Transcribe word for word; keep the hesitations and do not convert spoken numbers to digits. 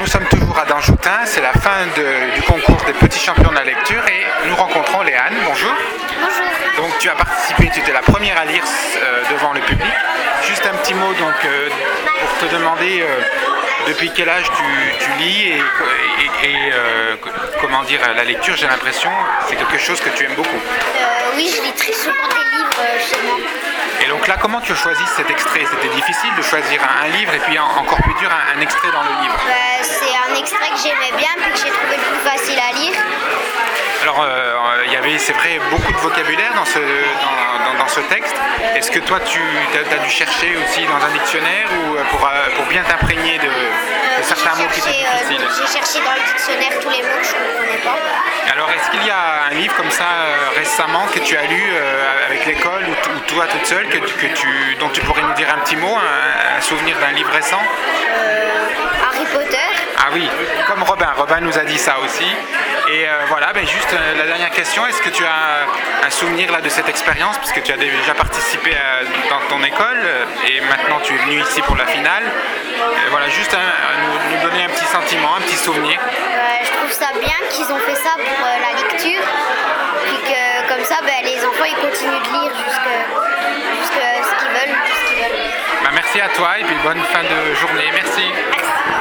nous sommes toujours à Danjoutin, c'est la fin de- du concours des petits champions de la lecture et nous rencontrons Léane. Bonjour. Bonjour. Donc tu as participé, tu étais la première à lire euh, devant le public. Juste un petit mot donc euh, pour te demander euh, depuis quel âge tu, tu lis et, et- et, euh, comment dire la lecture, j'ai l'impression c'est quelque chose que tu aimes beaucoup. Euh, oui, je lis très souvent des livres euh, chez moi. Et donc là, comment tu as choisi cet extrait? C'était difficile de choisir un, un livre et puis en- encore plus dur un, un extrait dans le livre. Euh, c'est un extrait que j'aimais bien puis que j'ai trouvé le plus facile à lire. Alors, euh, il y avait, c'est vrai, beaucoup de vocabulaire dans ce, dans, dans- dans ce texte. Est-ce que toi, tu as, dû chercher aussi dans un dictionnaire ou euh, pour, euh, pour bien t'imprégner de, de Euh, certains j'ai mots qui étaient cherché, euh, difficiles? j'ai cherché dans le dictionnaire tous les mots que je ne comprenais pas. Alors, est-ce qu'il y a un livre comme ça euh, récemment que tu as lu euh, avec l'école ou, t- ou toi toute seule que, tu- que tu, dont tu pourrais nous dire un petit mot, un, un souvenir d'un livre récent? Harry Potter. Ah oui, comme Robin. Robin nous a dit ça aussi. Et euh, voilà, ben juste euh, la dernière question, est-ce que tu as un souvenir là, de cette expérience, puisque tu as déjà participé à- dans ton école euh, et maintenant tu es venu ici pour la finale. Euh, voilà, juste un- un- nous, nous donner un petit sentiment, un petit souvenir. Euh, je trouve ça bien qu'ils ont fait ça pour euh, la lecture. Puis que comme ça, ben, les enfants ils continuent de lire jusque, jusque ce qu'ils veulent, tout ce qu'ils veulent. Ben, merci à toi et puis bonne fin de journée. Merci.